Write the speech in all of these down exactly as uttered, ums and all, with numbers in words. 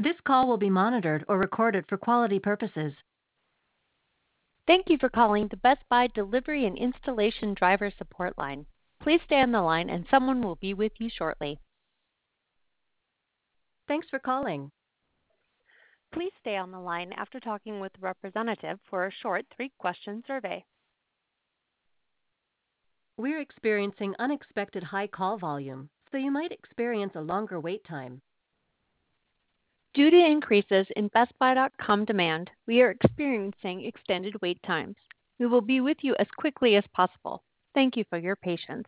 This call will be monitored or recorded for quality purposes. Thank you for calling the Best Buy Delivery and Installation Driver Support Line. Please stay on the line and someone will be with you shortly. Thanks for calling. Please stay on the line after talking with a representative for a short three-question survey. We're experiencing unexpected high call volume, so you might experience a longer wait time. Due to increases in Best Buy dot com demand, we are experiencing extended wait times. We will be with you as quickly as possible. Thank you for your patience.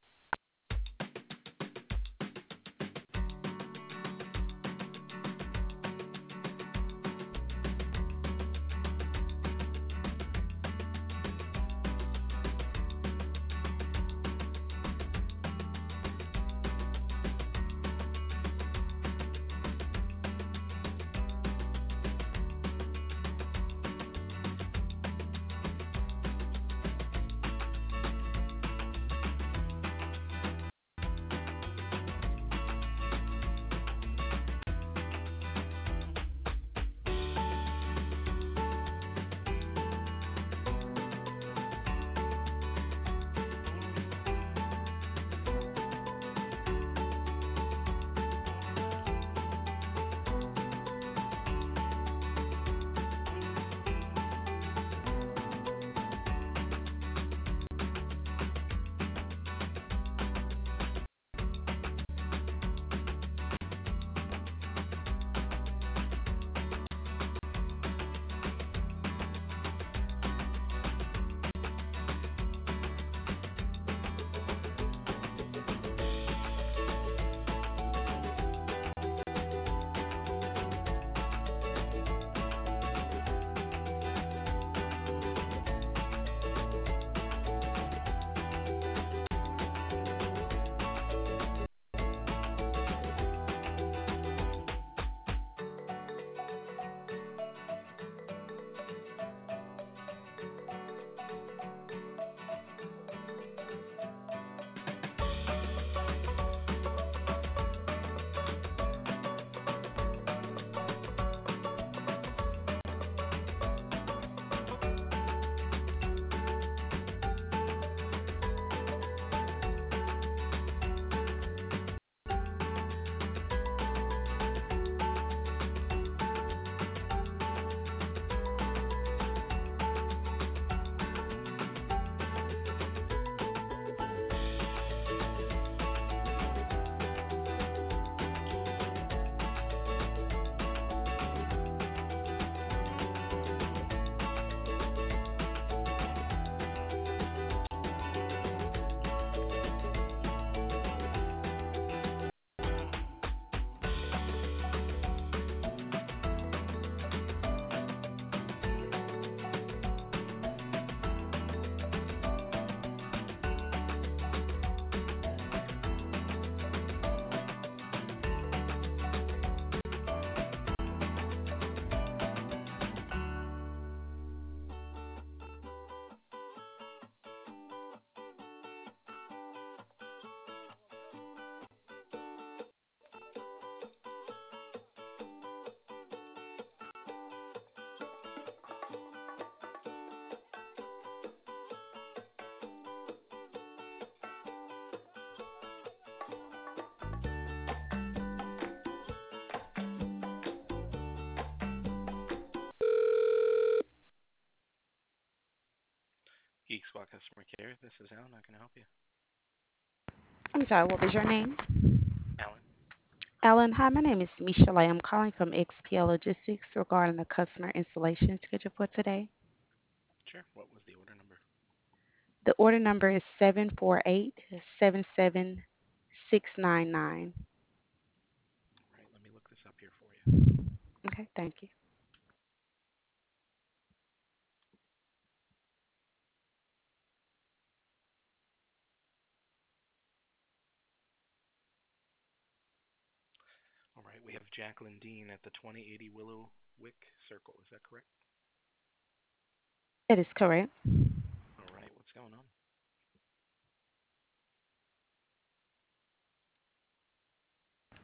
Geek Squad customer care. This is Alan. How can I help you? I'm sorry, what was your name? Alan. Alan, hi, my name is Michelle. I am calling from X P L Logistics regarding the customer installation schedule for today. Sure. What was the order number? The order number is seven four eight seven seven six nine nine. All right. Let me look this up here for you. Okay, thank you. All right. We have Jacqueline Dean at the twenty eighty Willow Wick Circle. Is that correct? That is correct. All right. What's going on?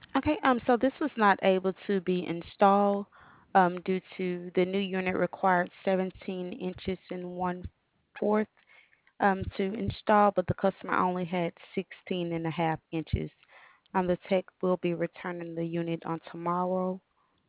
Okay, um, so this was not able to be installed um, due to the new unit required seventeen inches and one fourth um, to install, but the customer only had sixteen and a half inches. Um, the tech will be returning the unit on tomorrow.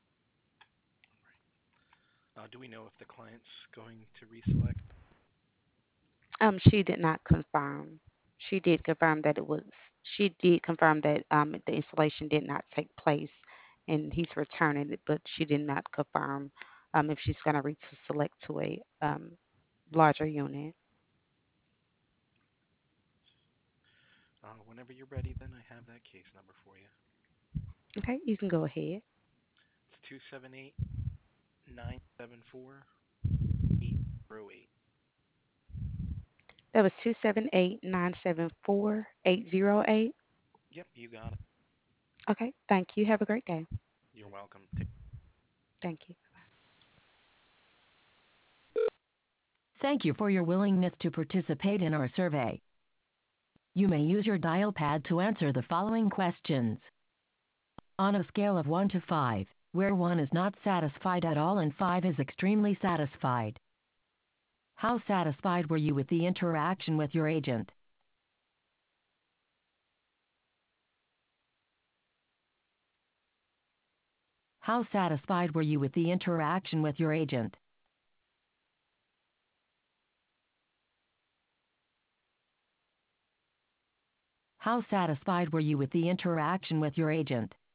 Uh, do we know if the client's going to reselect? Um, she did not confirm. She did confirm that it was, she did confirm that um, the installation did not take place and he's returning it, but she did not confirm um, if she's going to reselect to a um, larger unit. Uh, whenever you're ready, then I have that case number for you. Okay, you can go ahead. It's two seven eight nine seven four eight zero eight. That was two seven eight nine seven four eight zero eight. Yep, you got it. Okay, thank you. Have a great day. You're welcome. Take Thank you. Thank you for your willingness to participate in our survey. You may use your dial pad to answer the following questions. On a scale of one to five, where one is not satisfied at all and five is extremely satisfied, how satisfied were you with the interaction with your agent? How satisfied were you with the interaction with your agent? How satisfied were you with the interaction with your agent? How satisfied were you with the interaction with your agent?